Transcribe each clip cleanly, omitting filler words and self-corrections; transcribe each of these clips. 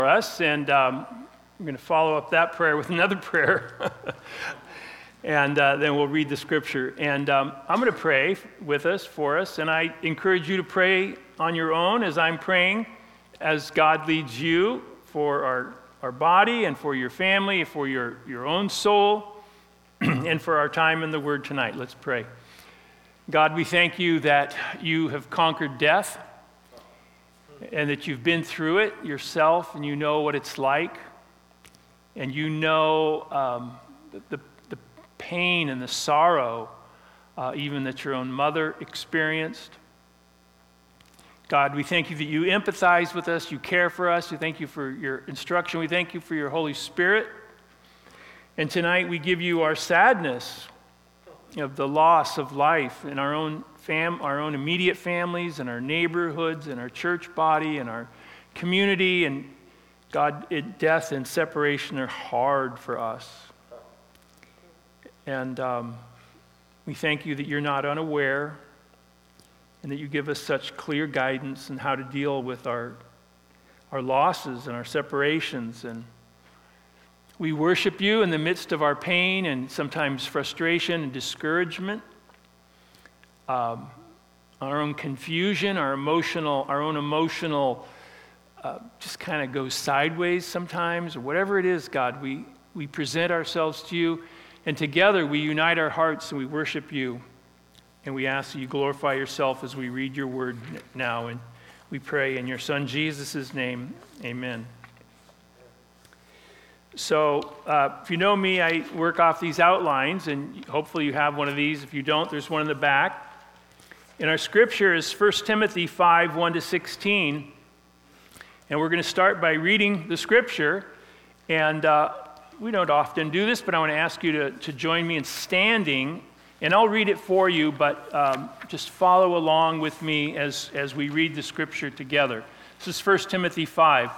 for us, and we're going to follow up that prayer with another prayer, and then we'll read the scripture. And I'm going to pray with us, for us, and I encourage you to pray on your own as I'm praying, as God leads you for our body and for your family, for your own soul, and for our time in the Word tonight. Let's pray. God, we thank you that you have conquered death and that you've been through it yourself, and you know what it's like, and you know the pain and the sorrow even that your own mother experienced. God, we thank you that you empathize with us, you care for us, we thank you for your instruction, we thank you for your Holy Spirit. And tonight we give you our sadness of the loss of life in our own immediate families, and our neighborhoods, and our church body, and our community. And God, death and separation are hard for us. And we thank you that you're not unaware, and that you give us such clear guidance in how to deal with our losses and our separations. And we worship you in the midst of our pain and sometimes frustration and discouragement, our own confusion, our own emotional just kind of goes sideways sometimes, or whatever it is, God, we present ourselves to you, and together we unite our hearts and we worship you, and we ask that you glorify yourself as we read your word now, and we pray in your Son Jesus' name, amen. So if you know me, I work off these outlines, and hopefully you have one of these. If you don't, there's one in the back. And our scripture is 1 Timothy 5, 1-16. And we're going to start by reading the scripture. And we don't often do this, but I want to ask you to join me in standing. And I'll read it for you, but just follow along with me as we read the scripture together. This is 1 Timothy 5.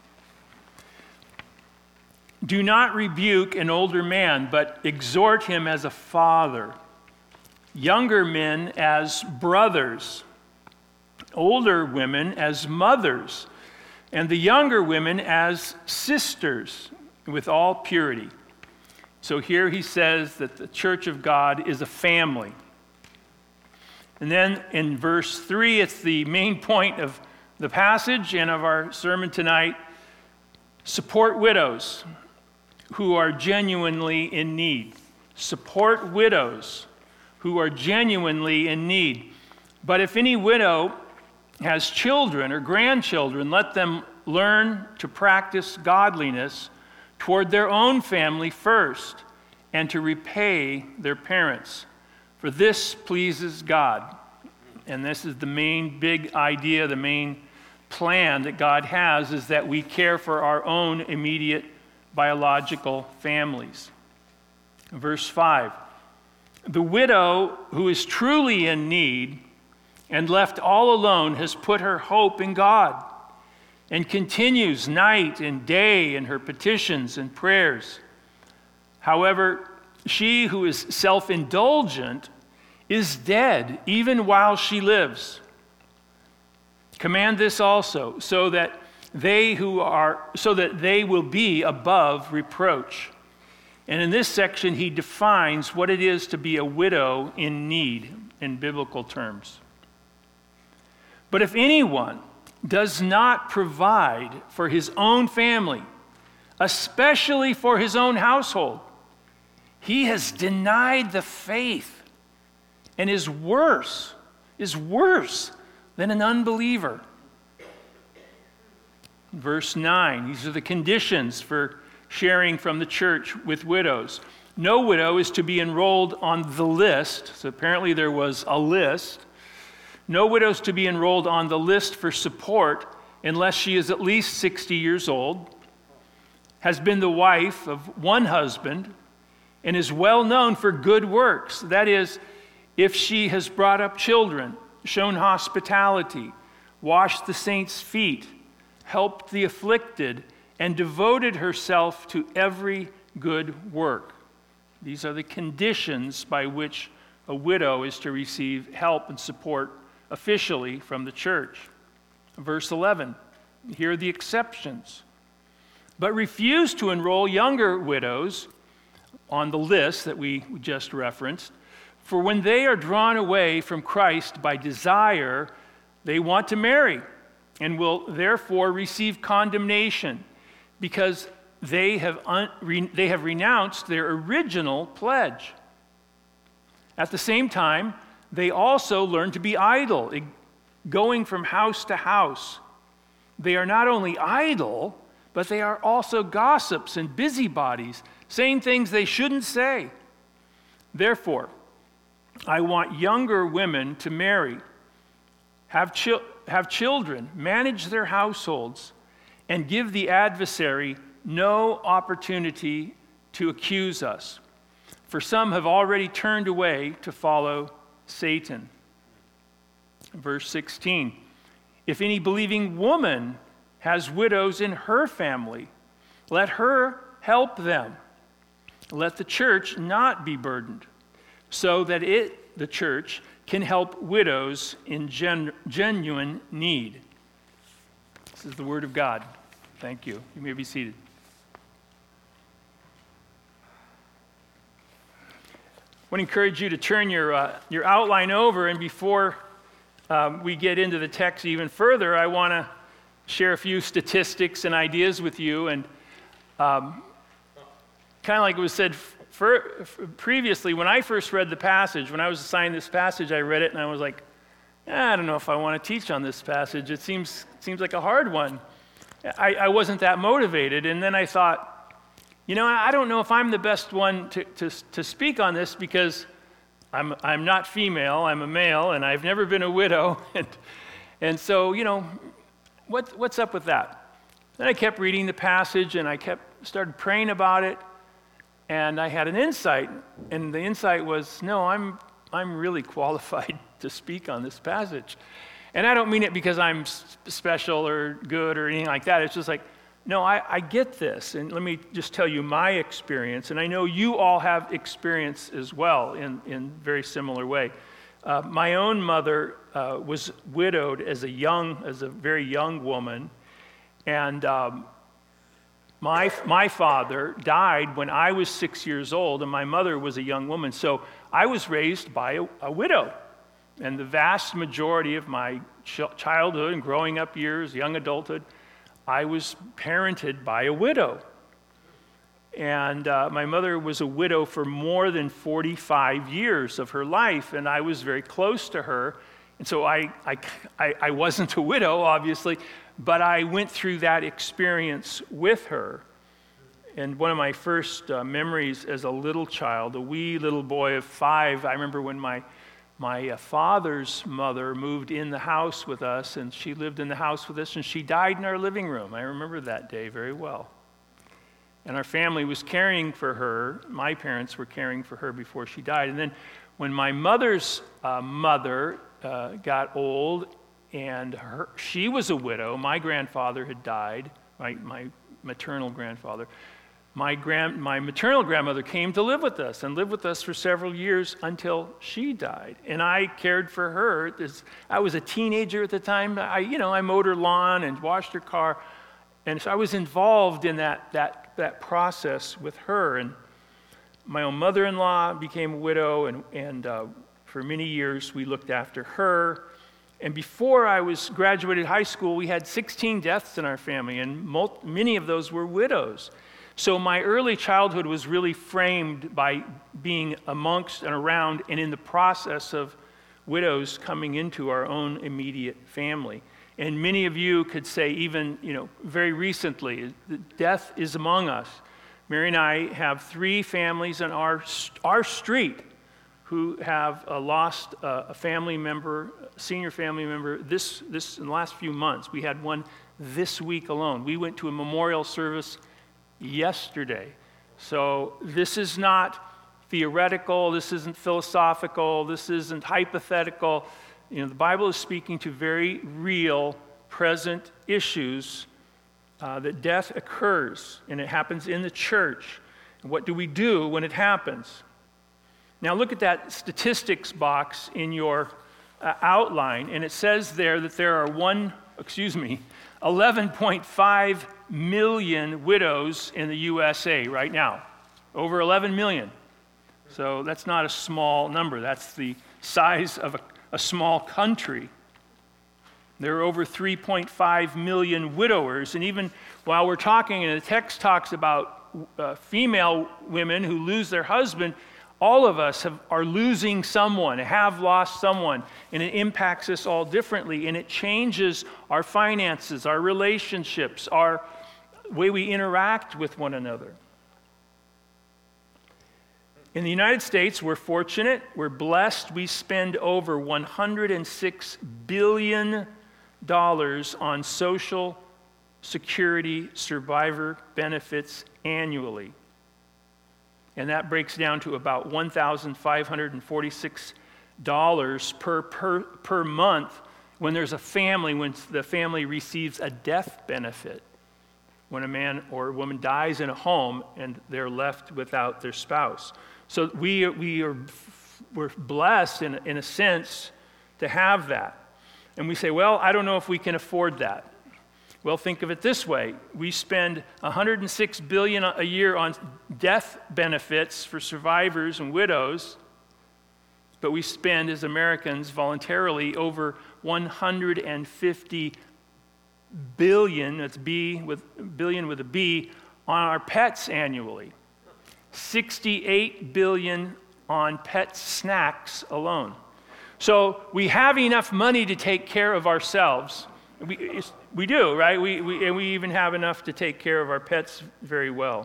Do not rebuke an older man, but exhort him as a father, younger men as brothers, older women as mothers, and the younger women as sisters, with all purity. So here he says that the church of God is a family. And then in verse 3, it's the main point of the passage and of our sermon tonight. Support widows who are genuinely in need. Support widows who are genuinely in need. But if any widow has children or grandchildren, let them learn to practice godliness toward their own family first, and to repay their parents. For this pleases God. And this is the main big idea, the main plan that God has, is that we care for our own immediate biological families. Verse 5. The widow who is truly in need and left all alone has put her hope in God, and continues night and day in her petitions and prayers. However, she who is self-indulgent is dead even while she lives. Command this also, so that they will be above reproach. And in this section, he defines what it is to be a widow in need in biblical terms. But if anyone does not provide for his own family, especially for his own household, he has denied the faith and is worse than an unbeliever. Verse 9, these are the conditions for sharing from the church with widows. No widow is to be enrolled on the list. So apparently there was a list. No widow is to be enrolled on the list for support unless she is at least 60 years old, has been the wife of one husband, and is well known for good works. That is, if she has brought up children, shown hospitality, washed the saints' feet, helped the afflicted, and devoted herself to every good work. These are the conditions by which a widow is to receive help and support officially from the church. Verse 11, here are the exceptions. but refuse to enroll younger widows on the list that we just referenced. For when they are drawn away from Christ by desire, they want to marry and will therefore receive condemnation because they have renounced their original pledge. At the same time, they also learn to be idle, going from house to house. They are not only idle, but they are also gossips and busybodies, saying things they shouldn't say. Therefore, I want younger women to marry, have children, manage their households, and give the adversary no opportunity to accuse us. For some have already turned away to follow Satan. Verse 16, if any believing woman has widows in her family, let her help them. Let the church not be burdened, so that the church, can help widows in genuine need. This is the word of God. Thank you. You may be seated. I want to encourage you to turn your outline over, and before we get into the text even further, I want to share a few statistics and ideas with you. And kind of like it was said previously, when I first read the passage, when I was assigned this passage, I read it and I was like, I don't know if I want to teach on this passage. It seems like a hard one. I wasn't that motivated, and then I thought, I don't know if I'm the best one to speak on this because I'm not female, I'm a male, and I've never been a widow, and so what's up with that? Then I kept reading the passage, and I started praying about it. And I had an insight, and the insight was, no, I'm really qualified to speak on this passage. And I don't mean it because I'm special or good or anything like that. It's just like, no, I get this. And let me just tell you my experience. And I know you all have experience as well in very similar way. My own mother was widowed as a very young woman. And my father died when I was 6 years old, and my mother was a young woman. So I was raised by a widow. And the vast majority of my childhood and growing up years, young adulthood, I was parented by a widow. And my mother was a widow for more than 45 years of her life, and I was very close to her. And so I wasn't a widow, obviously, but I went through that experience with her. And one of my first memories as a little child, a wee little boy of 5, I remember when my father's mother moved in the house with us, and she lived in the house with us, and she died in our living room. I remember that day very well. And our family was caring for her. My parents were caring for her before she died. And then when my mother's mother got old, and she was a widow. My grandfather had died, my maternal grandfather. My maternal grandmother came to live with us and lived with us for several years until she died. And I cared for her. I was a teenager at the time. I mowed her lawn and washed her car. And so I was involved in that process with her. And my own mother-in-law became a widow, and for many years we looked after her. And before I was graduated high school, we had 16 deaths in our family, and many of those were widows. So my early childhood was really framed by being amongst and around and in the process of widows coming into our own immediate family. And many of you could say even, very recently, death is among us. Mary and I have 3 families in our street who have lost a family member, senior family member, this in the last few months. We had one this week alone. We went to a memorial service yesterday. So this is not theoretical, this isn't philosophical, this isn't hypothetical. The Bible is speaking to very real, present issues that death occurs, and it happens in the church. And what do we do when it happens? Now look at that statistics box in your outline, and it says there that there are 11.5 million widows in the USA right now. Over 11 million. So that's not a small number. That's the size of a small country. There are over 3.5 million widowers. And even while we're talking, and the text talks about female women who lose their husband, all of us are losing someone, have lost someone, and it impacts us all differently, and it changes our finances, our relationships, our way we interact with one another. In the United States, we're fortunate, we're blessed. We spend over $106 billion on Social Security survivor benefits annually. And that breaks down to about $1,546 per month when there's a family, when the family receives a death benefit, when a man or a woman dies in a home and they're left without their spouse. So we're blessed in a sense to have that. And we say, well, I don't know if we can afford that. Well, think of it this way. We spend $106 billion a year on death benefits for survivors and widows, but we spend as Americans voluntarily over $150 billion, that's billion with a B, on our pets annually. $68 billion on pet snacks alone. So we have enough money to take care of ourselves. We do, right? We even have enough to take care of our pets very well.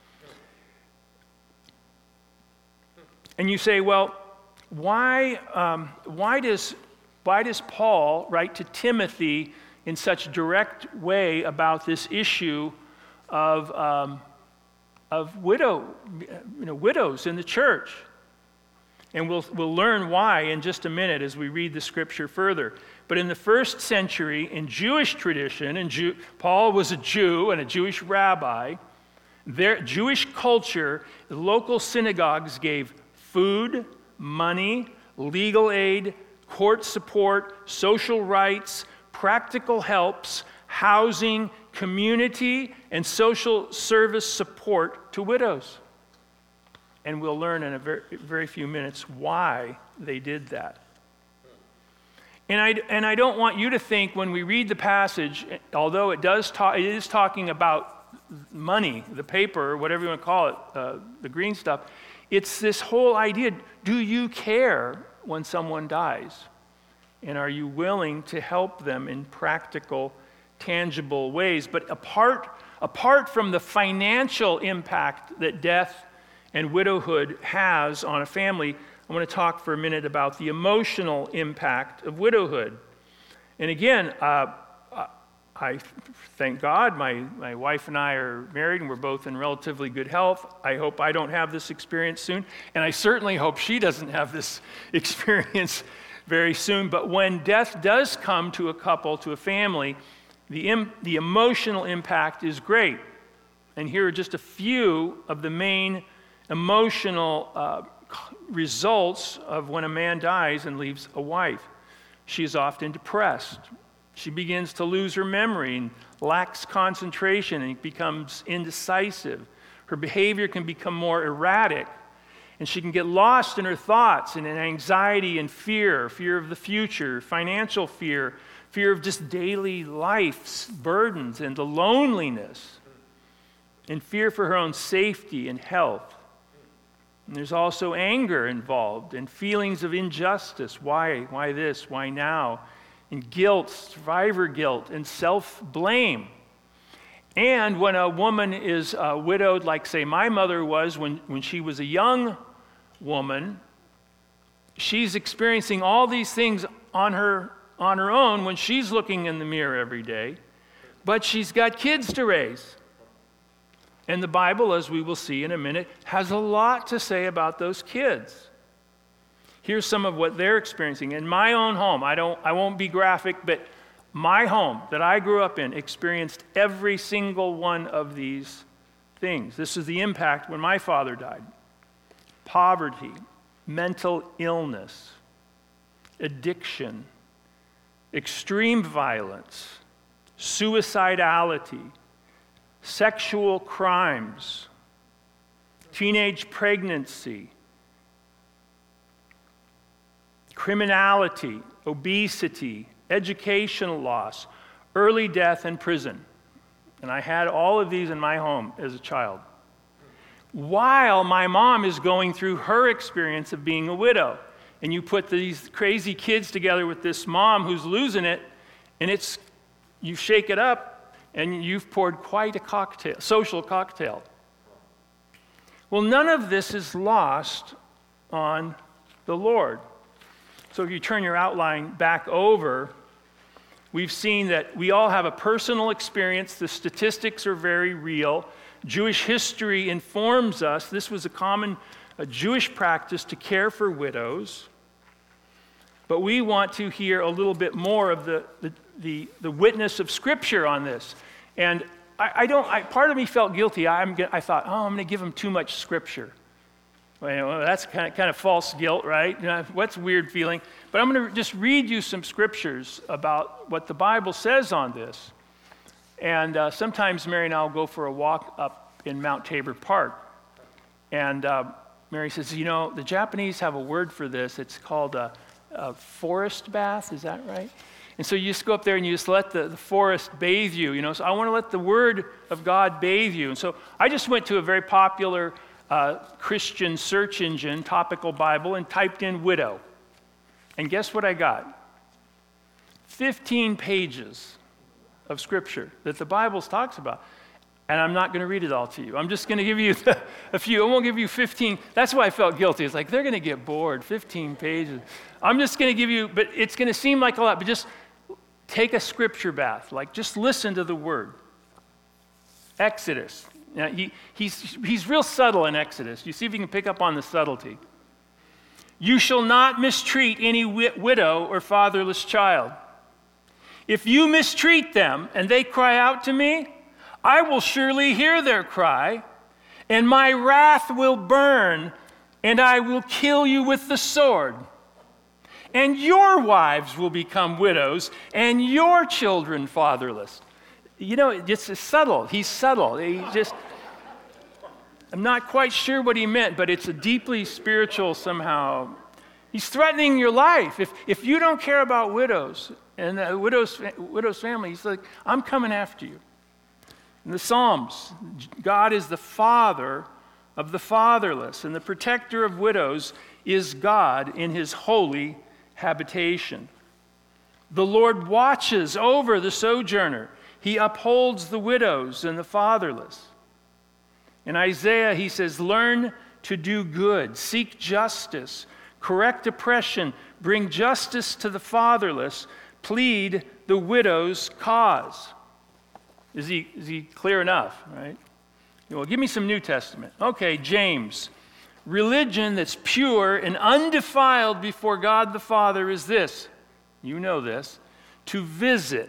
And you say, well, why does Paul write to Timothy in such direct way about this issue of widows in the church? And we'll learn why in just a minute as we read the scripture further. But in the first century, in Jewish tradition, and Paul was a Jew and a Jewish rabbi, their Jewish culture, the local synagogues gave food, money, legal aid, court support, social rights, practical helps, housing, community, and social service support to widows. And we'll learn in a very few minutes why they did that. And I don't want you to think when we read the passage, although it is talking about money, the paper, whatever you want to call it, the green stuff. It's this whole idea: do you care when someone dies, and are you willing to help them in practical, tangible ways? But apart from the financial impact that death and widowhood has on a family, I want to talk for a minute about the emotional impact of widowhood. And again, I thank God my wife and I are married and we're both in relatively good health. I hope I don't have this experience soon, and I certainly hope she doesn't have this experience very soon. But when death does come to a couple, to a family, the emotional impact is great. And here are just a few of the main emotional results of when a man dies and leaves a wife. She is often depressed. She begins to lose her memory and lacks concentration and becomes indecisive. Her behavior can become more erratic, and she can get lost in her thoughts and in anxiety and fear of the future, financial fear of just daily life's burdens and the loneliness, and fear for her own safety and health. And there's also anger involved and feelings of injustice. Why this? Why now? And guilt, survivor guilt, and self-blame. And when a woman is widowed, like say my mother was when she was a young woman, she's experiencing all these things on her own when she's looking in the mirror every day, but she's got kids to raise. And the Bible, as we will see in a minute, has a lot to say about those kids. Here's some of what they're experiencing. In my own home, I won't be graphic, but my home that I grew up in experienced every single one of these things. This is the impact when my father died. Poverty, mental illness, addiction, extreme violence, suicidality, sexual crimes, teenage pregnancy, criminality, obesity, educational loss, early death, and prison. And I had all of these in my home as a child. While my mom is going through her experience of being a widow. And you put these crazy kids together with this mom who's losing it, and you shake it up, and you've poured quite a cocktail, social cocktail. Well, none of this is lost on the Lord. So if you turn your outline back over, we've seen that we all have a personal experience. The statistics are very real. Jewish history informs us this was a Jewish practice to care for widows. But we want to hear a little bit more of the witness of Scripture on this. And part of me felt guilty. I thought, I'm going to give them too much Scripture. Well, that's kind of false guilt, right? What's a weird feeling? But I'm going to just read you some Scriptures about what the Bible says on this. And sometimes Mary and I will go for a walk up in Mount Tabor Park. And Mary says, the Japanese have a word for this. It's called a forest bath. Is that right? And so you just go up there and you just let the forest bathe you. So I want to let the Word of God bathe you. And so I just went to a very popular Christian search engine, Topical Bible, and typed in widow. And guess what I got? 15 pages of Scripture that the Bible talks about. And I'm not going to read it all to you. I'm just going to give you a few. I won't give you 15. That's why I felt guilty. It's like, they're going to get bored. 15 pages. I'm just going to give you, but it's going to seem like a lot, but just take a Scripture bath. Like, just listen to the Word. Exodus. Now, he's real subtle in Exodus. You see if you can pick up on the subtlety. You shall not mistreat any widow or fatherless child. If you mistreat them and they cry out to me, I will surely hear their cry, and my wrath will burn, and I will kill you with the sword. And your wives will become widows, and your children fatherless. It's subtle. He's subtle. I'm not quite sure what he meant, but it's a deeply spiritual somehow. He's threatening your life. If you don't care about widows and the widow's family, he's like, I'm coming after you. In the Psalms, God is the father of the fatherless, and the protector of widows is God in his holy habitation. The Lord watches over the sojourner. He upholds the widows and the fatherless. In Isaiah, he says, learn to do good, seek justice, correct oppression, bring justice to the fatherless, plead the widow's cause. Is he clear enough, right? Well, give me some New Testament. Okay, James. Religion that's pure and undefiled before God the Father is this. You know this. To visit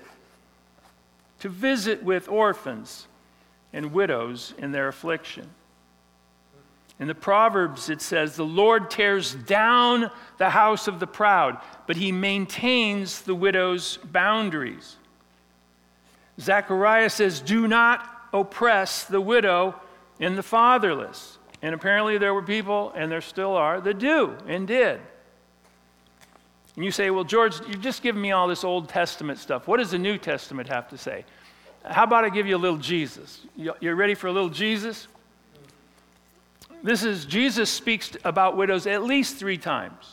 with orphans and widows in their affliction. In the Proverbs, it says, the Lord tears down the house of the proud, but he maintains the widow's boundaries. Zechariah says, do not oppress the widow and the fatherless. And apparently there were people, and there still are, that do and did. And you say, well, George, you've just given me all this Old Testament stuff. What does the New Testament have to say? How about I give you a little Jesus? You ready for a little Jesus? Jesus speaks about widows at least 3 times.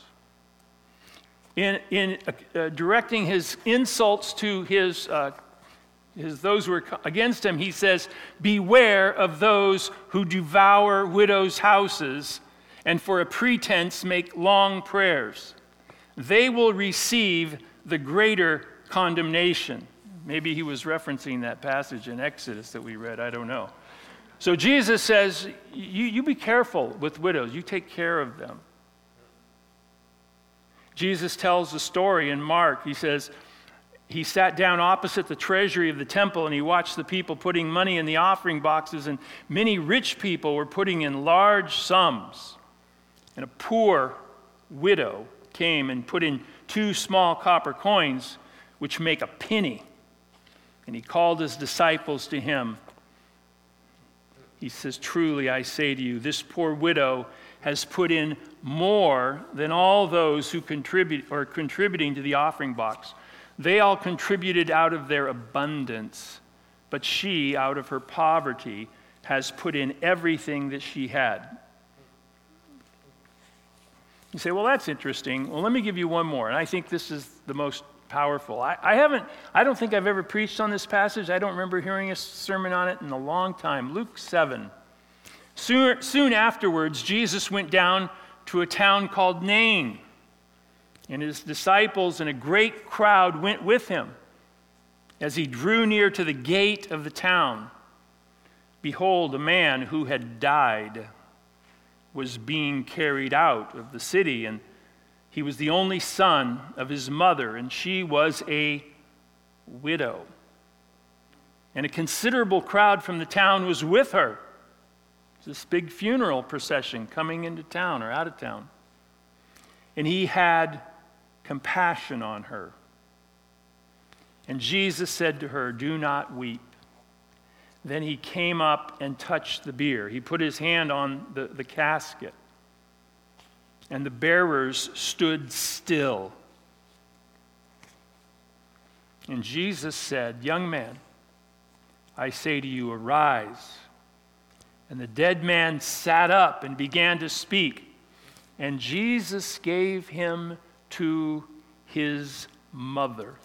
In directing his insults to those who are against him, he says, beware of those who devour widows' houses and for a pretense make long prayers. They will receive the greater condemnation. Maybe he was referencing that passage in Exodus that we read, I don't know. So Jesus says, you be careful with widows. You take care of them. Jesus tells the story in Mark. He says, he sat down opposite the treasury of the temple and he watched the people putting money in the offering boxes, and many rich people were putting in large sums. And a poor widow came and put in 2 small copper coins, which make a penny. And he called his disciples to him He says, truly I say to you, this poor widow has put in more than all those who contributing to the offering box. They all contributed out of their abundance, but she, out of her poverty, has put in everything that she had. You say, well, that's interesting. Well, let me give you one more, and I think this is the most powerful. I don't think I've ever preached on this passage. I don't remember hearing a sermon on it in a long time. Luke 7. Soon afterwards, Jesus went down to a town called Nain, and his disciples and a great crowd went with him. As he drew near to the gate of the town, behold, a man who had died was being carried out of the city, and he was the only son of his mother, and she was a widow. And a considerable crowd from the town was with her. This big funeral procession coming into town or out of town. And he had compassion on her. And Jesus said to her, do not weep. Then he came up and touched the bier. He put his hand on the casket. And the bearers stood still. And Jesus said, young man, I say to you, arise. And the dead man sat up and began to speak. And Jesus gave him to his mother.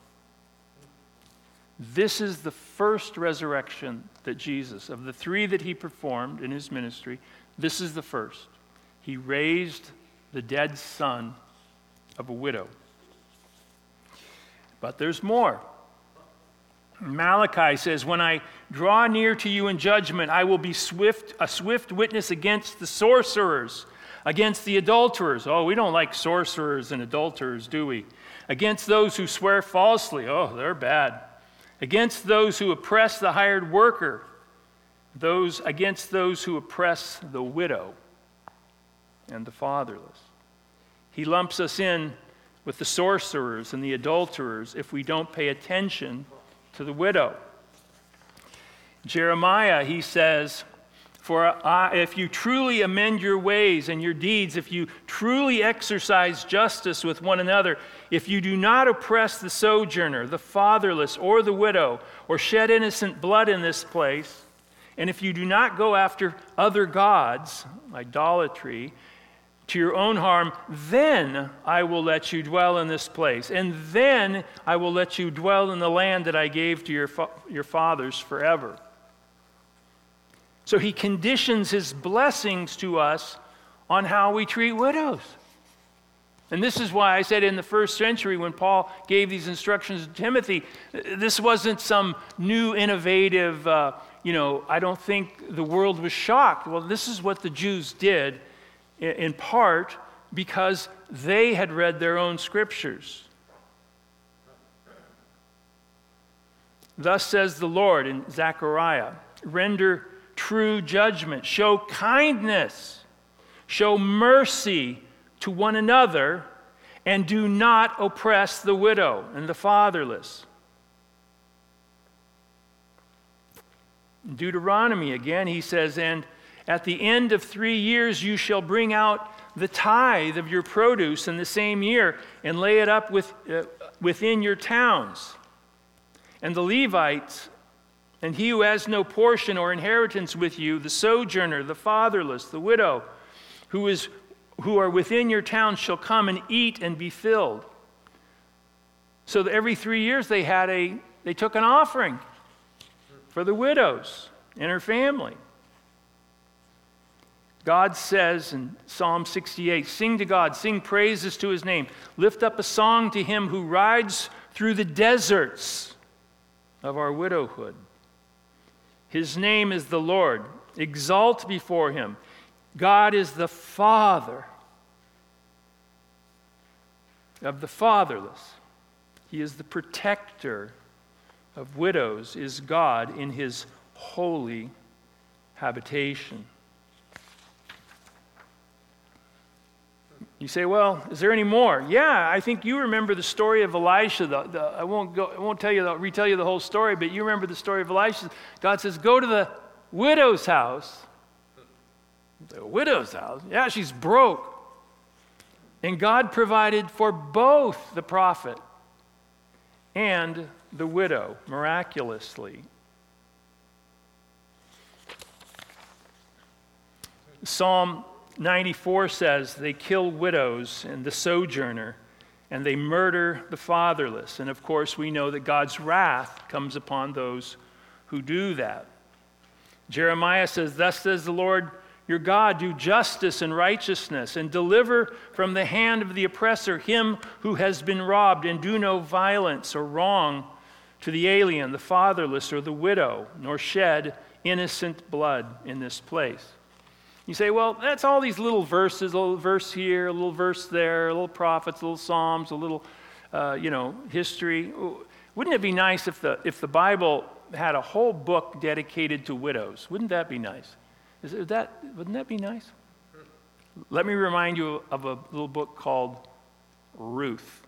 This is the first resurrection that Jesus, of the three that he performed in his ministry, this is the first. He raised the dead son of a widow. But there's more. Malachi says, when I draw near to you in judgment, I will be a swift witness against the sorcerers, against the adulterers. Oh, we don't like sorcerers and adulterers, do we? Against those who swear falsely. Oh, they're bad. Against those who oppress the hired worker. Against those who oppress the widow and the fatherless. He lumps us in with the sorcerers and the adulterers if we don't pay attention to the widow. Jeremiah, he says, if you truly amend your ways and your deeds, if you truly exercise justice with one another, if you do not oppress the sojourner, the fatherless, or the widow, or shed innocent blood in this place, and if you do not go after other gods, idolatry, to your own harm, then I will let you dwell in this place. And then I will let you dwell in the land that I gave to your fathers forever. So he conditions his blessings to us on how we treat widows. And this is why I said in the first century when Paul gave these instructions to Timothy, this wasn't some new innovative, I don't think the world was shocked. Well, this is what the Jews did in part because they had read their own scriptures. Thus says the Lord in Zechariah, render true judgment, show kindness, show mercy to one another, and do not oppress the widow and the fatherless. In Deuteronomy again, he says, and at the end of 3 years you shall bring out the tithe of your produce in the same year and lay it up within your towns. And the Levites, and he who has no portion or inheritance with you, the sojourner, the fatherless, the widow, who are within your towns shall come and eat and be filled. So that every 3 years they took an offering for the widows and her family. God says in Psalm 68, sing to God, sing praises to his name. Lift up a song to him who rides through the deserts of our widowhood. His name is the Lord. Exalt before him. God is the Father of the fatherless. He is the protector of widows, is God in his holy habitation. You say, well, is there any more? Yeah, I think you remember the story of Elisha. I won't retell you the whole story, but you remember the story of Elisha. God says, go to the widow's house The widow's house? Yeah, she's broke. And God provided for both the prophet and the widow, miraculously. Psalm 94 says, they kill widows and the sojourner, and they murder the fatherless. And of course, we know that God's wrath comes upon those who do that. Jeremiah says, thus says the Lord your God, do justice and righteousness, and deliver from the hand of the oppressor him who has been robbed, and do no violence or wrong to the alien, the fatherless, or the widow, nor shed innocent blood in this place. You say, well, that's all these little verses, a little verse here, a little verse there, a little prophets, a little psalms, a little, history. Wouldn't it be nice if the Bible had a whole book dedicated to widows? Wouldn't that be nice? Wouldn't that be nice? Let me remind you of a little book called Ruth.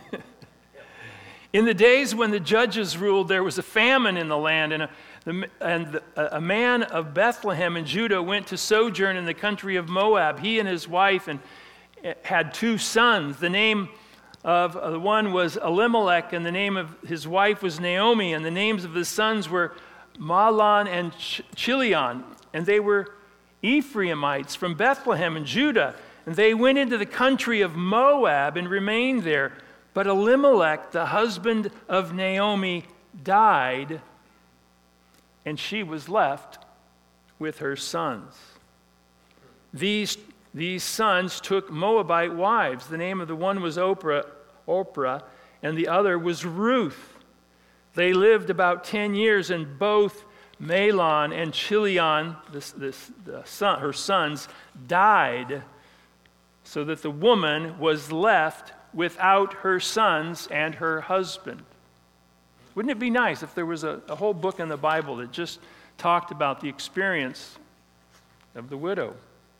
In the days when the judges ruled, there was a famine in the land, and a man of Bethlehem in Judah went to sojourn in the country of Moab. He and his wife had 2 sons. The name of the one was Elimelech, and the name of his wife was Naomi, and the names of his sons were Mahlon and Chilion. And they were Ephraimites from Bethlehem in Judah. And they went into the country of Moab and remained there. But Elimelech, the husband of Naomi, died, and she was left with her sons. These sons took Moabite wives. The name of the one was Orpah, and the other was Ruth. They lived about 10 years, and both Mahlon and Chilion, her sons, died, so that the woman was left without her sons and her husband. Wouldn't it be nice if there was a whole book in the Bible that just talked about the experience of the widow?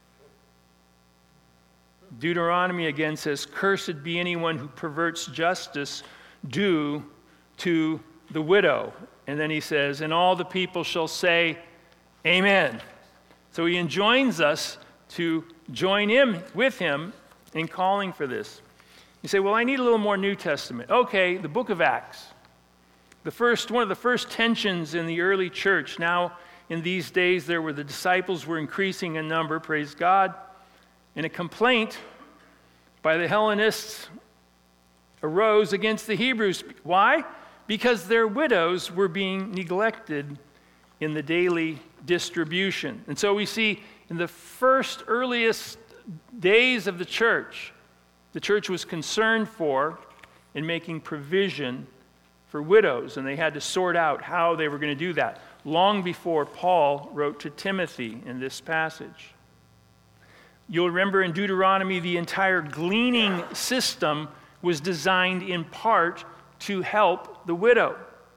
Deuteronomy again says, cursed be anyone who perverts justice due to the widow. And then he says, and all the people shall say, amen. So he enjoins us to join him with him in calling for this. You say, well, I need a little more New Testament. Okay, the book of Acts. One of the first tensions in the early church. Now, in these days, the disciples were increasing in number, praise God. And a complaint by the Hellenists arose against the Hebrews. Why? Because their widows were being neglected in the daily distribution. And so we see in the first earliest days of the church was concerned for in making provision for widows, and they had to sort out how they were going to do that long before Paul wrote to Timothy in this passage. You'll remember in Deuteronomy, the entire gleaning system was designed in part to help the widow.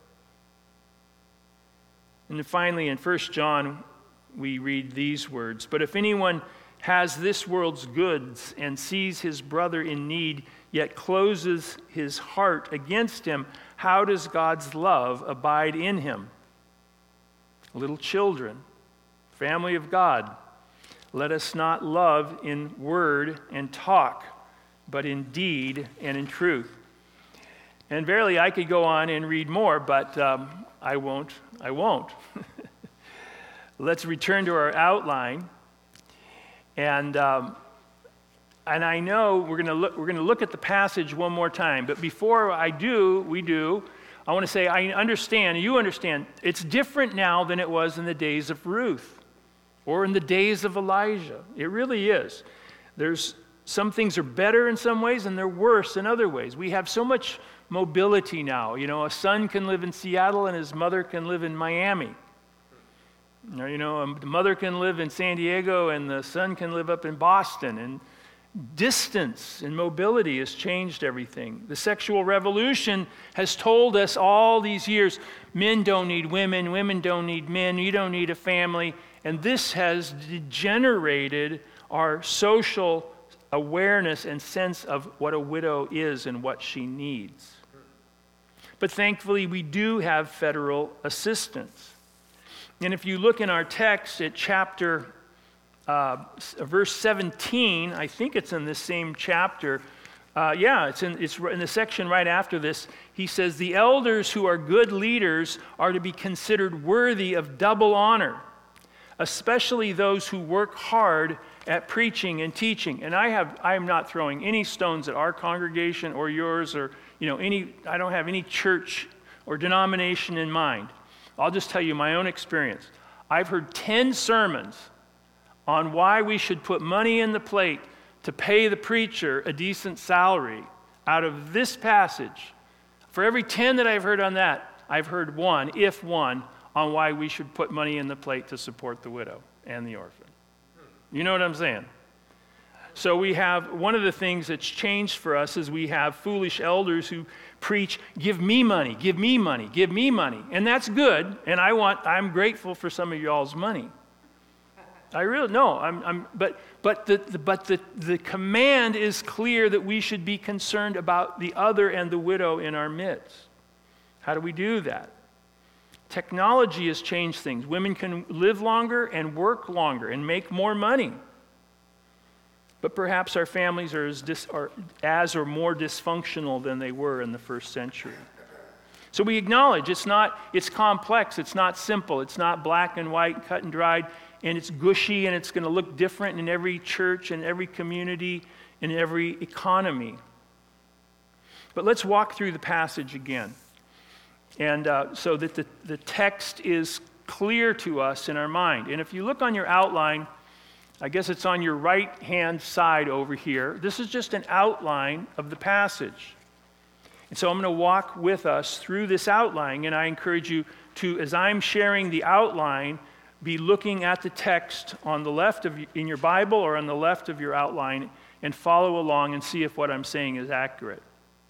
And then finally, in 1 John, we read these words, but if anyone has this world's goods and sees his brother in need, yet closes his heart against him, how does God's love abide in him? Little children, family of God, let us not love in word and talk, but in deed and in truth. And verily, I could go on and read more, but I won't. Let's return to our outline. And I know we're going to look at the passage one more time. But before I want to say you understand, it's different now than it was in the days of Ruth or in the days of Elijah. It really is. Some things are better in some ways and they're worse in other ways. We have so much mobility now. You know, a son can live in Seattle and his mother can live in Miami. You know, the mother can live in San Diego and the son can live up in Boston. And distance and mobility has changed everything. The sexual revolution has told us all these years, men don't need women, women don't need men, you don't need a family. And this has degenerated our social awareness and sense of what a widow is and what she needs. But thankfully, we do have federal assistance. And if you look in our text at chapter verse 17, I think it's in this same chapter. It's in the section right after this. He says, the elders who are good leaders are to be considered worthy of double honor, especially those who work hard at preaching and teaching. And I am not throwing any stones at our congregation or yours or I don't have any church or denomination in mind. I'll just tell you my own experience. I've heard 10 sermons on why we should put money in the plate to pay the preacher a decent salary out of this passage. For every 10 that I've heard on that, I've heard one, on why we should put money in the plate to support the widow and the orphan. You know what I'm saying? So we have, one of the things that's changed for us is we have foolish elders who preach, give me money, give me money, give me money. And that's good, and I'm grateful for some of y'all's money. I really, no, but the command is clear that we should be concerned about the other and the widow in our midst. How do we do that? Technology has changed things. Women can live longer and work longer and make more money. But perhaps our families are as or more dysfunctional than they were in the first century. So we acknowledge it's complex, it's not simple, it's not black and white, cut and dried, and it's gushy, and it's going to look different in every church, in every community, in every economy. But let's walk through the passage again, and so that the text is clear to us in our mind. And if you look on your outline, I guess it's on your right-hand side over here. This is just an outline of the passage. And so I'm going to walk with us through this outline, and I encourage you to, as I'm sharing the outline, be looking at the text on the left in your Bible or on the left of your outline and follow along and see if what I'm saying is accurate.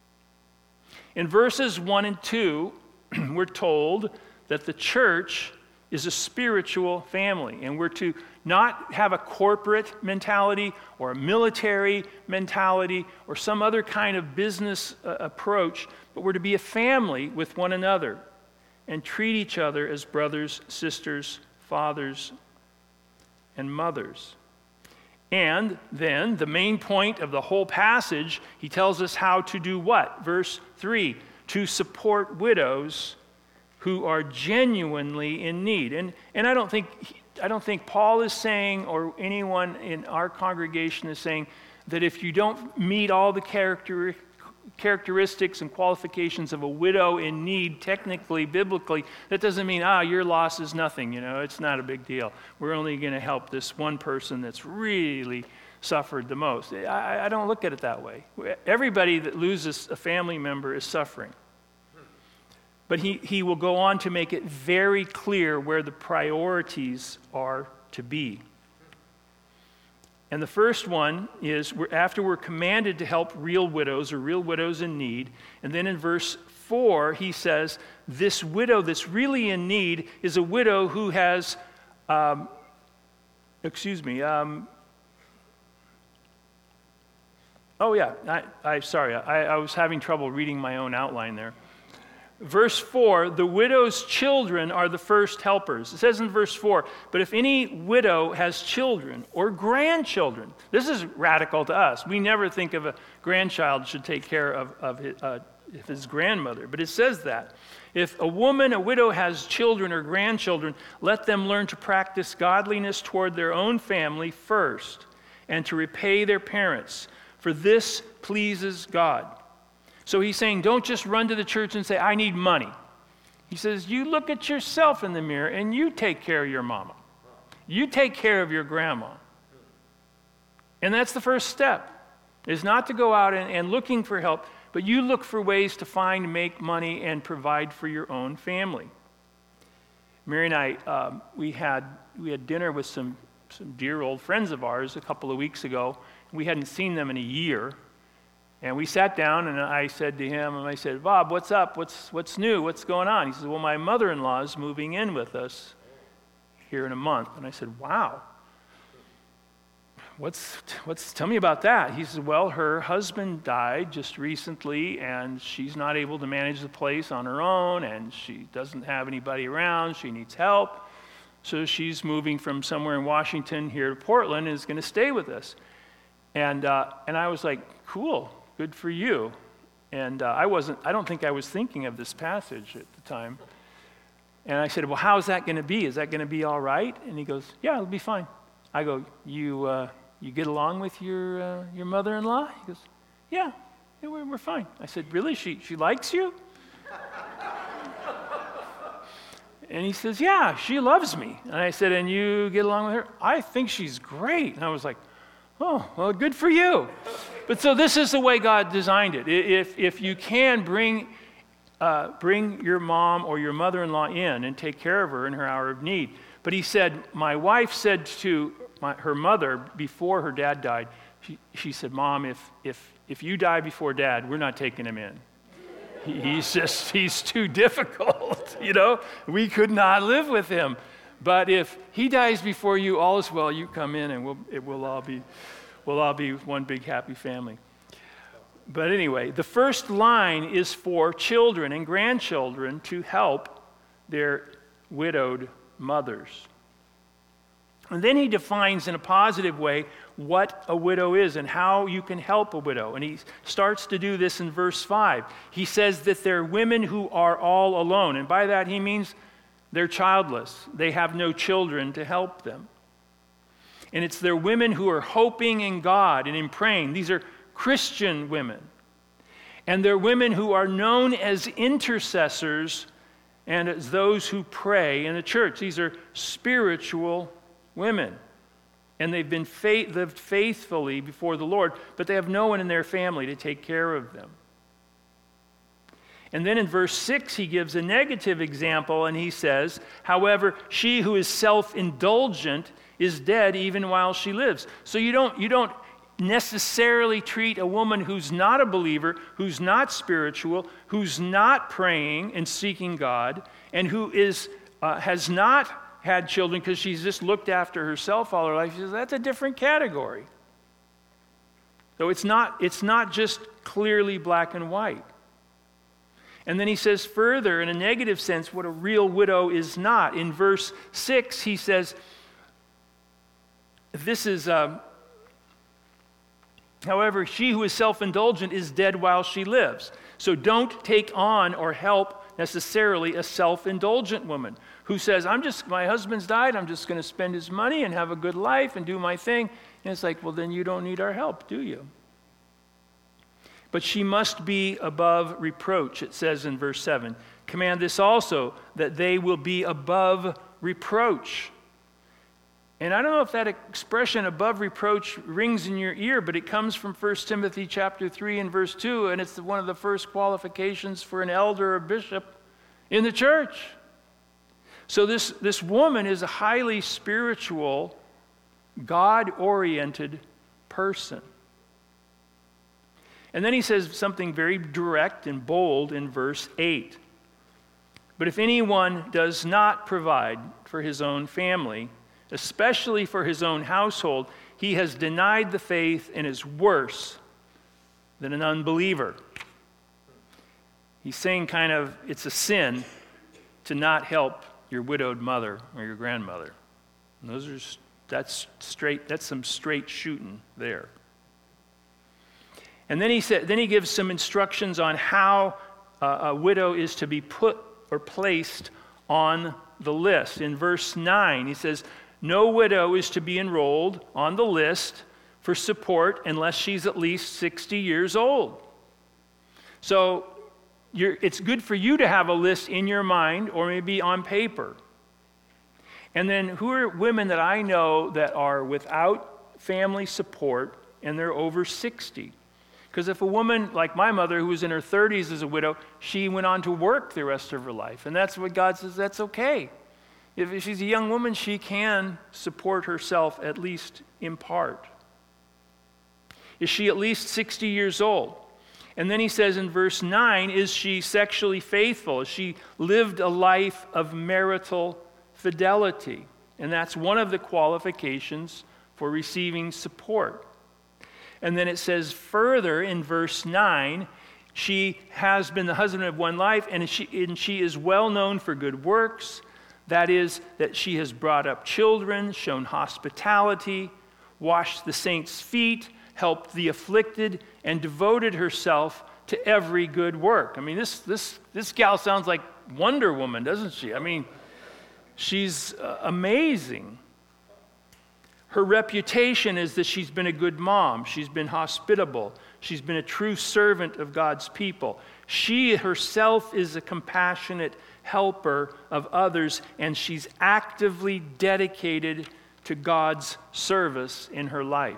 In verses 1 and 2, we're told that the church is a spiritual family, and we're to not have a corporate mentality or a military mentality or some other kind of business approach, but we're to be a family with one another and treat each other as brothers, sisters, fathers, and mothers. And then the main point of the whole passage, he tells us how to do what? Verse 3, to support widows who are genuinely in need. And I don't think Paul is saying, or anyone in our congregation is saying, that if you don't meet all the characteristics and qualifications of a widow in need, technically, biblically, that doesn't mean, your loss is nothing, it's not a big deal. We're only going to help this one person that's really suffered the most. I don't look at it that way. Everybody that loses a family member is suffering. But he will go on to make it very clear where the priorities are to be. And the first one is after we're commanded to help real widows or real widows in need. And then in verse 4, he says, this widow that's really in need is a widow who has, I was having trouble reading my own outline there. Verse 4, the widow's children are the first helpers. It says in verse 4, but if any widow has children or grandchildren, this is radical to us. We never think of a grandchild should take care of his grandmother, but it says that. If a widow has children or grandchildren, let them learn to practice godliness toward their own family first and to repay their parents, for this pleases God. So he's saying, don't just run to the church and say, I need money. He says, you look at yourself in the mirror and you take care of your mama. You take care of your grandma. And that's the first step, is not to go out and looking for help, but you look for ways to make money and provide for your own family. Mary and I, we had dinner with some dear old friends of ours a couple of weeks ago. We hadn't seen them in a year. And we sat down, and I said to him, and I said, Bob, what's up? What's new? What's going on? He said, well, my mother-in-law is moving in with us here in a month. And I said, wow. Tell me about that. He said, well, her husband died just recently, and she's not able to manage the place on her own, and she doesn't have anybody around. She needs help. So she's moving from somewhere in Washington here to Portland and is going to stay with us. And I was like, cool, good for you. And I don't think I was thinking of this passage at the time. And I said, well, how's that going to be? Is that going to be all right? And he goes, yeah, it'll be fine. I go, you get along with your mother-in-law? He goes, yeah, we're fine. I said, really? She likes you? And he says, yeah, she loves me. And I said, and you get along with her? I think she's great. And I was like, oh, well, good for you. But so this is the way God designed it. If you can bring your mom or your mother-in-law in and take care of her in her hour of need. But he said, my wife said to her mother before her dad died, she said, Mom, if you die before Dad, we're not taking him in. He's too difficult, We could not live with him. But if he dies before you, all is well. You come in, and we'll all be one big happy family. But anyway, the first line is for children and grandchildren to help their widowed mothers. And then he defines in a positive way what a widow is and how you can help a widow. And he starts to do this in verse 5. He says that they're women who are all alone. And by that he means they're childless. They have no children to help them. And it's their women who are hoping in God and in praying. These are Christian women. And they're women who are known as intercessors and as those who pray in the church. These are spiritual women. And they've been lived faithfully before the Lord, but they have no one in their family to take care of them. And then in verse 6, he gives a negative example, and he says, however, she who is self-indulgent is dead even while she lives. So you don't necessarily treat a woman who's not a believer, who's not spiritual, who's not praying and seeking God, and who has not had children because she's just looked after herself all her life. She says, that's a different category. So it's not just clearly black and white. And then he says further, in a negative sense, what a real widow is not. In verse 6, he says, this is, however, she who is self-indulgent is dead while she lives. So don't take on or help necessarily a self-indulgent woman who says, my husband's died, I'm just going to spend his money and have a good life and do my thing. And it's like, well, then you don't need our help, do you? But she must be above reproach, it says in verse 7. Command this also, that they will be above reproach. And I don't know if that expression above reproach rings in your ear, but it comes from 1 Timothy chapter 3 and verse 2, and it's one of the first qualifications for an elder or bishop in the church. So this woman is a highly spiritual, God-oriented person. And then he says something very direct and bold in verse 8. But if anyone does not provide for his own family, especially for his own household, he has denied the faith and is worse than an unbeliever. He's saying it's a sin to not help your widowed mother or your grandmother. And that's some straight shooting there. And then he gives some instructions on how a widow is to be put or placed on the list. In verse 9, he says, no widow is to be enrolled on the list for support unless she's at least 60 years old. So it's good for you to have a list in your mind or maybe on paper. And then who are women that I know that are without family support and they're over 60? Because if a woman like my mother, who was in her 30s as a widow, she went on to work the rest of her life. And that's what God says, that's okay. If she's a young woman, she can support herself at least in part. Is she at least 60 years old? And then he says in verse 9, is she sexually faithful? Has she lived a life of marital fidelity? And that's one of the qualifications for receiving support. And then it says further in verse 9, she has been the husband of one life, and she is well known for good works, That is, that she has brought up children, shown hospitality, washed the saints' feet, helped the afflicted, and devoted herself to every good work. I mean, this gal sounds like Wonder Woman, doesn't she? I mean, she's amazing. Her reputation is that she's been a good mom. She's been hospitable. She's been a true servant of God's people. She herself is a compassionate helper of others, and she's actively dedicated to God's service in her life.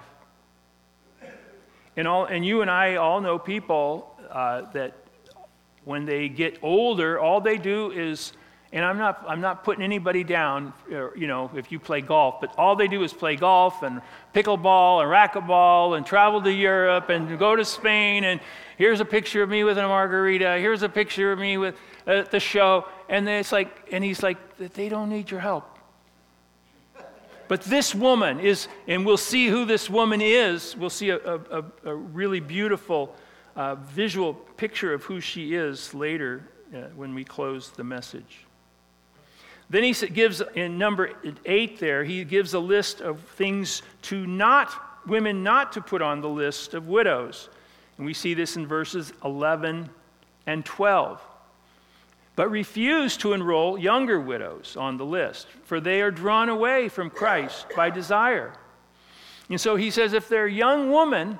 And you and I all know people that when they get older, all they do is, and I'm not putting anybody down, if you play golf, but all they do is play golf and pickleball and racquetball and travel to Europe and go to Spain, and here's a picture of me with a margarita, here's a picture of me with at the show, and he's like, they don't need your help. But this woman is, and we'll see who this woman is. We'll see a really beautiful visual picture of who she is later when we close the message. Then he gives, in number 8 there, he gives a list of things women not to put on the list of widows. And we see this in verses 11 and 12. But refuse to enroll younger widows on the list, for they are drawn away from Christ by desire. And so he says if they're a young woman,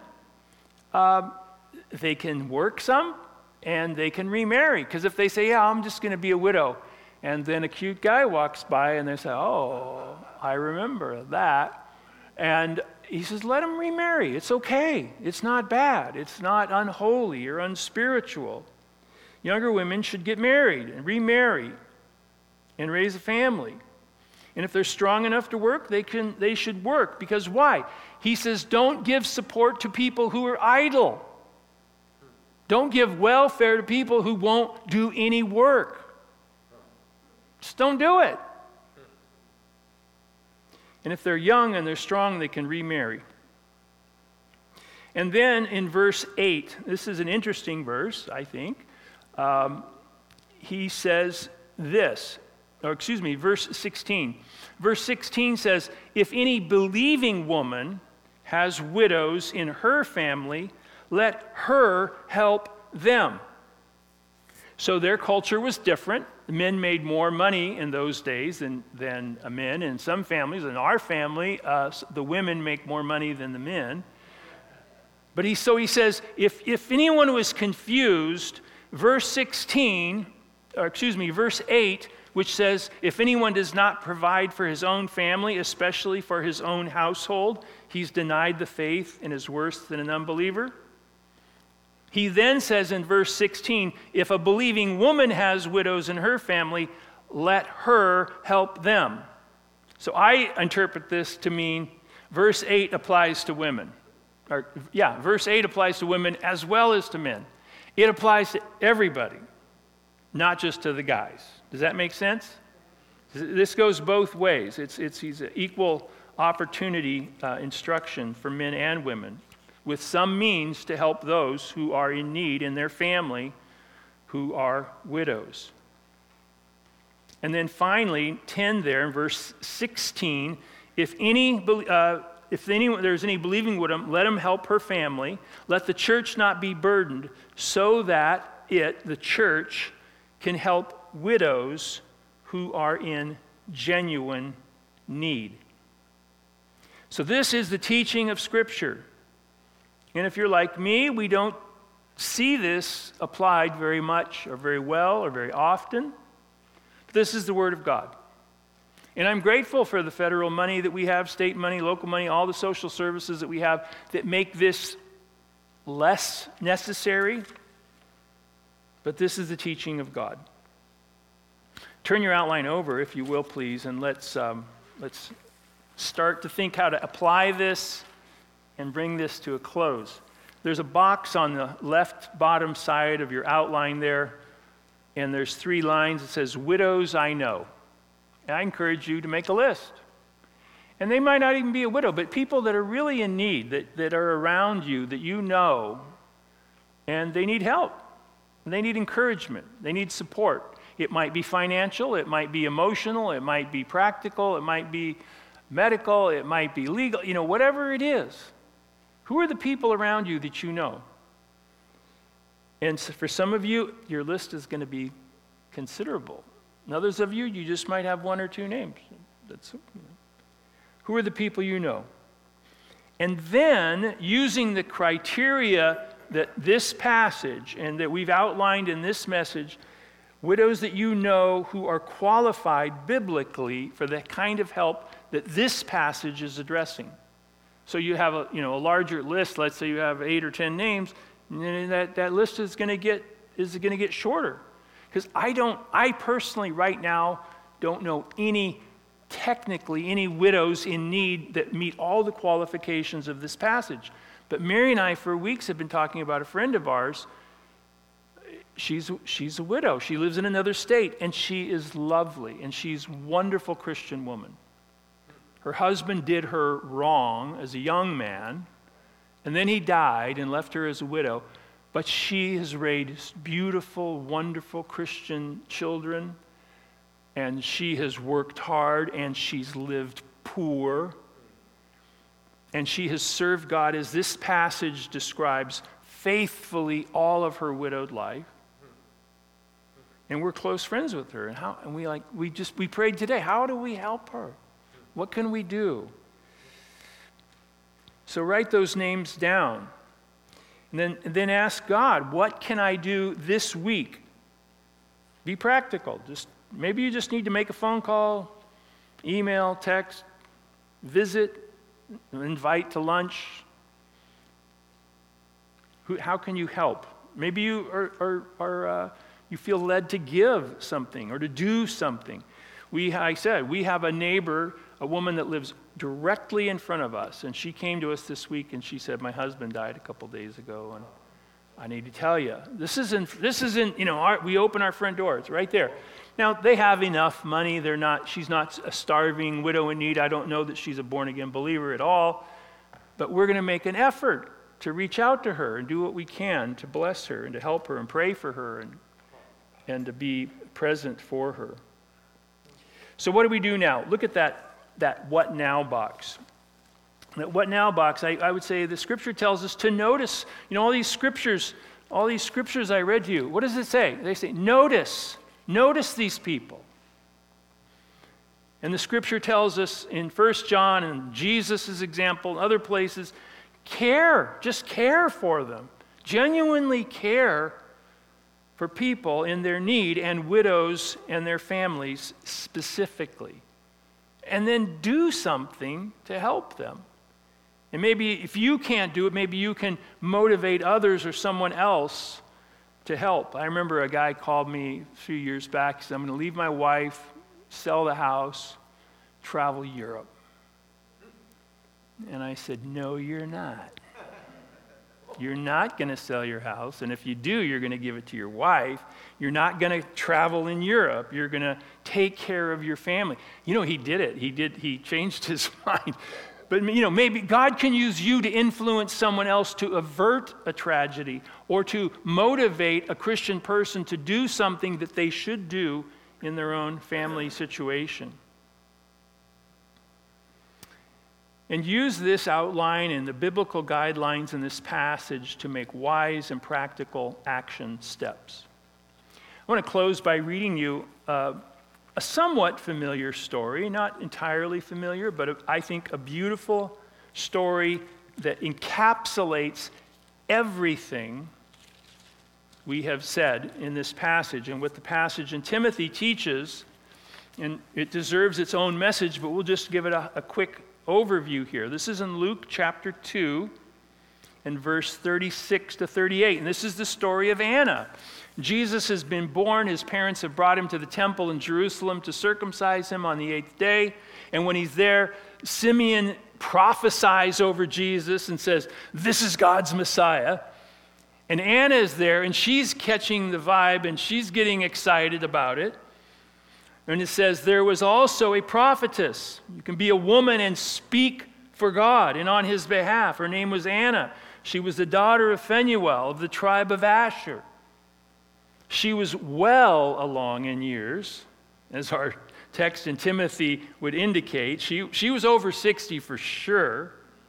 they can work some and they can remarry. Because if they say, yeah, I'm just going to be a widow, and then a cute guy walks by and they say, oh, I remember that. And he says, let them remarry. It's okay. It's not bad. It's not unholy or unspiritual. Younger women should get married and remarry and raise a family. And if they're strong enough to work, they should work. Because why? He says, don't give support to people who are idle. Don't give welfare to people who won't do any work. Just don't do it. And if they're young and they're strong, they can remarry. And then in verse 8, this is an interesting verse, I think. He says this, verse 16. Verse 16 says, if any believing woman has widows in her family, let her help them. So their culture was different. Men made more money in those days than men. In some families, in our family, the women make more money than the men. But he says, if anyone was confused, verse 8, which says, if anyone does not provide for his own family, especially for his own household, he's denied the faith and is worse than an unbeliever. He then says in verse 16, if a believing woman has widows in her family, let her help them. So I interpret this to mean verse 8 applies to women. Verse 8 applies to women as well as to men. It applies to everybody, not just to the guys. Does that make sense? This goes both ways. It's an equal opportunity instruction for men and women, with some means to help those who are in need in their family who are widows. And then finally, 10 there in verse 16, if there's any believing widow, let him help her family. Let the church not be burdened, so that the church, can help widows who are in genuine need. So this is the teaching of Scripture. And if you're like me, we don't see this applied very much or very well or very often. This is the Word of God. And I'm grateful for the federal money that we have, state money, local money, all the social services that we have that make this less necessary. But this is the teaching of God. Turn your outline over, if you will, please, and let's start to think how to apply this and bring this to a close. There's a box on the left bottom side of your outline there, and there's 3 lines. It says, widows I know. And I encourage you to make a list. And they might not even be a widow, but people that are really in need, that are around you, that you know, and they need help. And they need encouragement. They need support. It might be financial, it might be emotional, it might be practical, it might be medical, it might be legal, whatever it is. Who are the people around you that you know? And so for some of you, your list is going to be considerable. And others of you, you just might have one or two names. Who are the people you know? And then, using the criteria that this passage and that we've outlined in this message, widows that you know who are qualified biblically for the kind of help that this passage is addressing. So you have a larger list. Let's say you have 8 or 10 names, and then that list is going to get shorter. Because I personally right now don't know any widows in need that meet all the qualifications of this passage. But Mary and I, for weeks, have been talking about a friend of ours. She's a widow. She lives in another state, and she is lovely, and she's a wonderful Christian woman. Her husband did her wrong as a young man, and then he died and left her as a widow. But she has raised beautiful, wonderful Christian children, and she has worked hard, and she's lived poor, and she has served God, as this passage describes, faithfully all of her widowed life. And we're close friends with her. And we prayed today, how do we help her? What can we do? So write those names down. And then ask God, what can I do this week? Be practical. Maybe you just need to make a phone call, email, text, visit, invite to lunch. How can you help? Maybe you you feel led to give something or to do something. I said we have a neighbor, a woman that lives directly in front of us, and she came to us this week and she said, my husband died a couple days ago, and I need to tell you, this isn't we open our front doors right there. Now, they have enough money. She's not a starving widow in need. I don't know that she's a born-again believer at all, but we're going to make an effort to reach out to her and do what we can to bless her and to help her and pray for her and to be present for her. So what do we do now? Look at that what now box. That what now box, I would say the scripture tells us to notice, all these scriptures I read to you. What does it say? They say, notice these people. And the scripture tells us in 1 John and Jesus' example and other places, just care for them. Genuinely care for people in their need and widows and their families specifically. And then do something to help them. And maybe if you can't do it, maybe you can motivate others or someone else to help. I remember a guy called me a few years back. He said, I'm going to leave my wife, sell the house, travel Europe. And I said, no, you're not. You're not going to sell your house, and if you do, you're going to give it to your wife. You're not going to travel in Europe. You're going to take care of your family. He did it. He changed his mind. But, maybe God can use you to influence someone else to avert a tragedy or to motivate a Christian person to do something that they should do in their own family situation. And use this outline and the biblical guidelines in this passage to make wise and practical action steps. I want to close by reading you a somewhat familiar story, not entirely familiar, but I think a beautiful story that encapsulates everything we have said in this passage and what the passage in Timothy teaches. And it deserves its own message, but we'll just give it a quick overview here. This is in Luke chapter 2 and verse 36 to 38. And this is the story of Anna. Jesus has been born. His parents have brought him to the temple in Jerusalem to circumcise him on the 8th day. And when he's there, Simeon prophesies over Jesus and says, this is God's Messiah. And Anna is there, and she's catching the vibe, and she's getting excited about it. And it says, there was also a prophetess. You can be a woman and speak for God and on his behalf. Her name was Anna. She was the daughter of Phanuel of the tribe of Asher. She was well along in years, as our text in Timothy would indicate. She was over 60 for sure,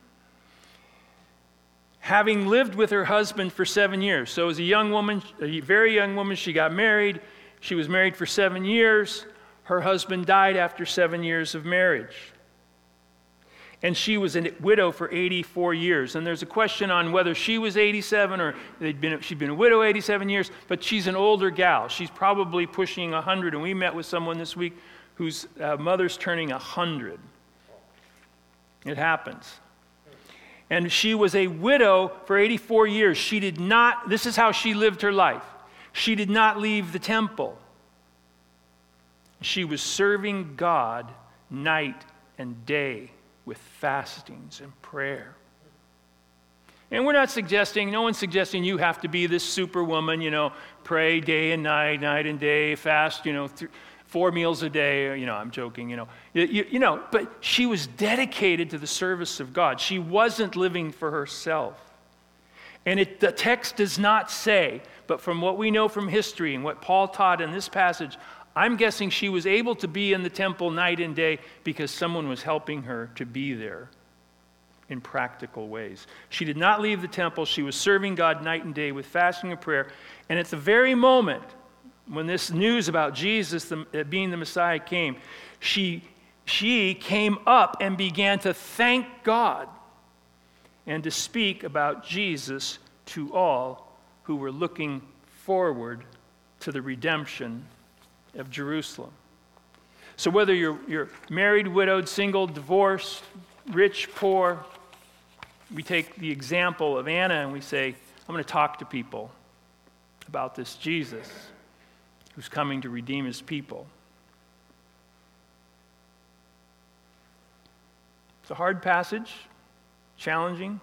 having lived with her husband for 7 years. So as a young woman, a very young woman, she got married. She was married for 7 years. Her husband died after 7 years of marriage. And she was a widow for 84 years. And there's a question on whether she was 87 or she'd been a widow 87 years, but she's an older gal. She's probably pushing 100. And we met with someone this week whose mother's turning 100. It happens. And she was a widow for 84 years. She did not, this is how she lived her life. She did not leave the temple. She was serving God night and day with fastings and prayer. And we're not suggesting, no one's suggesting you have to be this superwoman, pray day and night, night and day, fast, 4 meals a day, I'm joking, but she was dedicated to the service of God. She wasn't living for herself. And the text does not say, but from what we know from history and what Paul taught in this passage, I'm guessing she was able to be in the temple night and day because someone was helping her to be there in practical ways. She did not leave the temple. She was serving God night and day with fasting and prayer. And at the very moment when this news about Jesus being the Messiah came, she came up and began to thank God and to speak about Jesus to all who were looking forward to the redemption of Jerusalem. So whether you're married, widowed, single, divorced, rich, poor, we take the example of Anna and we say, I'm going to talk to people about this Jesus who's coming to redeem his people. It's a hard passage, challenging.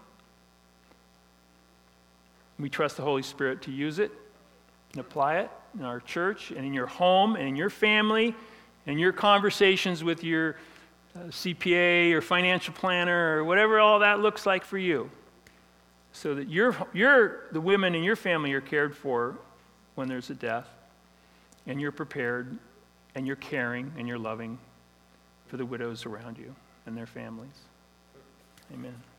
We trust the Holy Spirit to use it and apply it in our church and in your home and in your family and your conversations with your CPA or financial planner or whatever all that looks like for you, so that the women in your family are cared for when there's a death, and you're prepared and you're caring and you're loving for the widows around you and their families. Amen.